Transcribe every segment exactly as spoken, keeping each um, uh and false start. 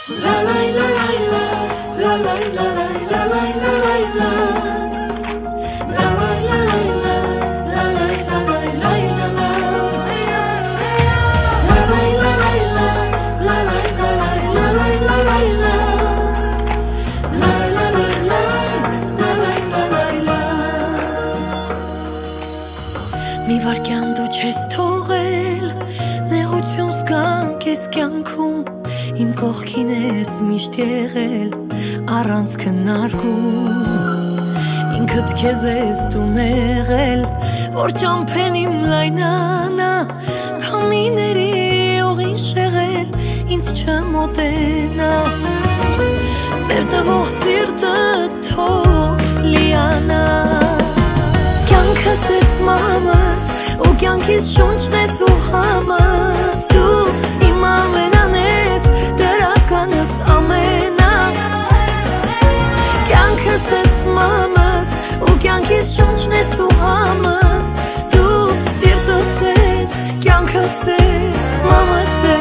Մի վարքյան դու չես թողել, նեղություն զգանք ես կյանքում, իմ կողքին ես միշտ եղել, առանց քննարկում, ինքդ քեզ ես դու նեղել, որ ճամփեն իմ լայնանա, քամիների օղին շեղել, ինձ չմոտենա, սեր տվող սիրտը թող լիանա, կյանքս ես մամս, ու կյանքիս շունչն ես ու համս, դու իմ ամենան ես, դրականս ամենա, կյանքս ես մամս, ու կյանքիս շունչն ես ու համս, դու սիրտս ես, կյանքս ես, մամս ես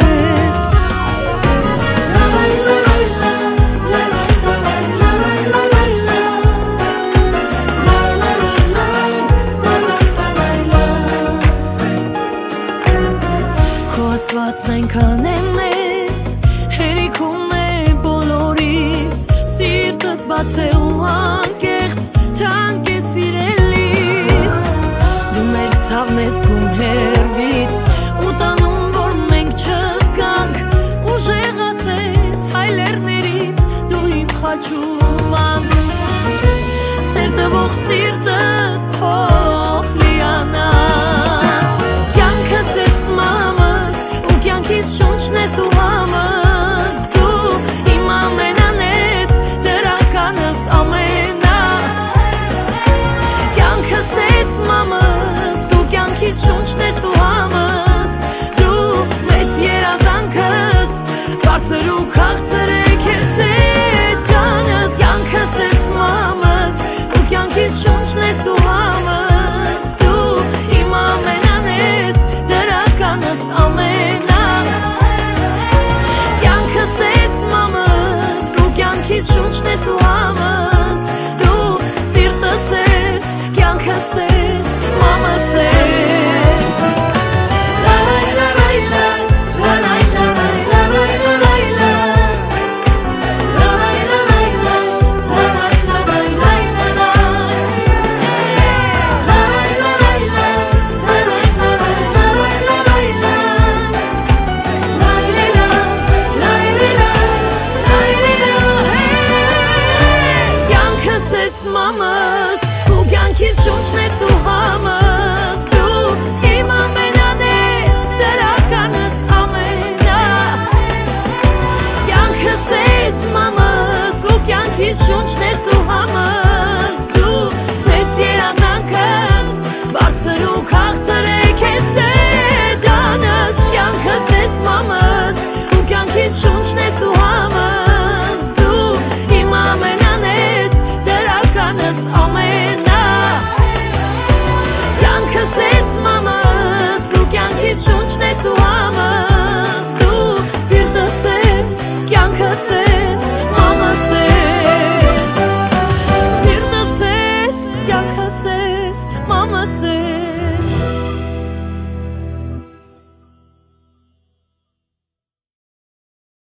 Աստվածն այնքան է մեծ, հերիքում է բոլորիս, սիրտդ բաց է ու անկեղծ, թանկ է սիրելիս, դու մեր ցավն ես գում հեռվից, ու տանում որ մենք չզգանք, ուժեղած ես հայ լեռներից, դու իմ խաչումանք, սեր տվող սիրտը թող լիանա, կյանքս ես մամս, կյանքիս շունչն ես ու համս